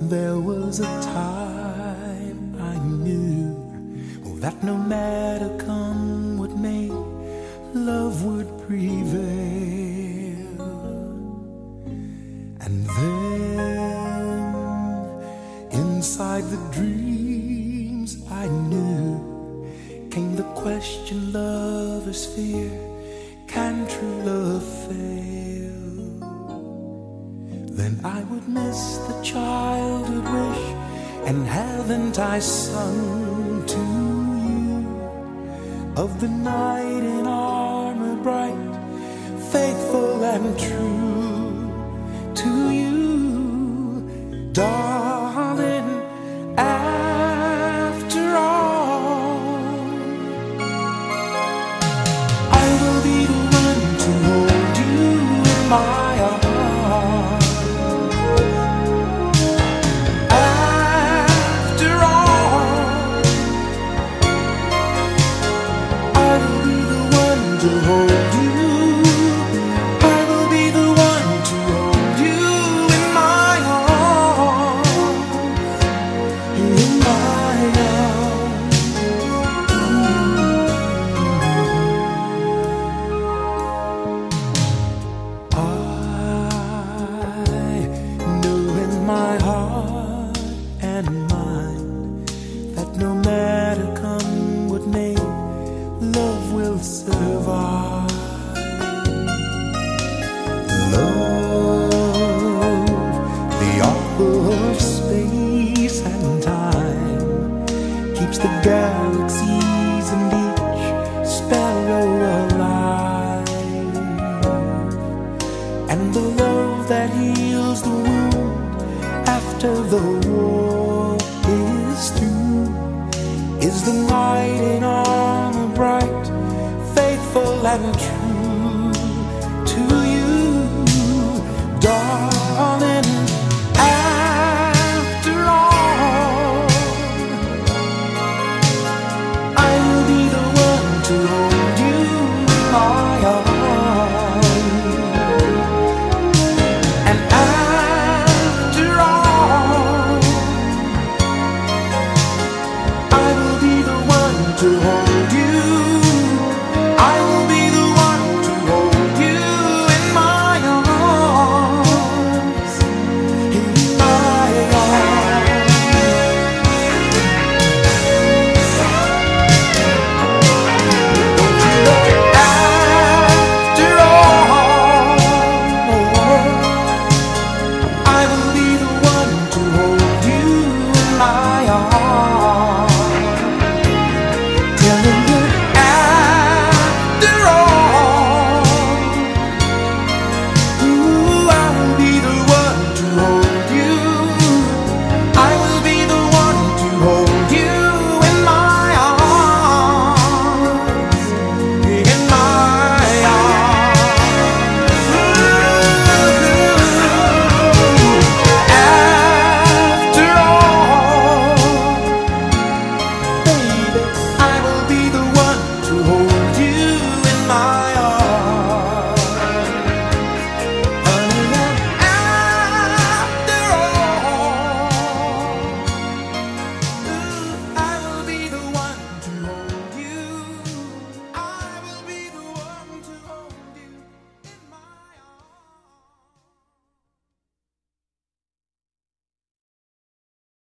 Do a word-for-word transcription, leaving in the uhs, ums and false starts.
There was a time I knew that no matter come what may, love would prevail. And then inside the dreams I knew came the question lovers fear, can true love fail? Then I would miss the childhood wish, and haven't I sung to you of the knight in armor bright, faithful and true to you, darling, after all. I will be the one to hold you in my arms. To hold you, I will be the one to hold you in my arms, in my arms. I know in my heart and mind that no matter come what may, love will survive. Love, the author of space and time, keeps the galaxies and each sparrow alive. And the love that heals the wound after the war is through is the night in armor bright, faithful and true.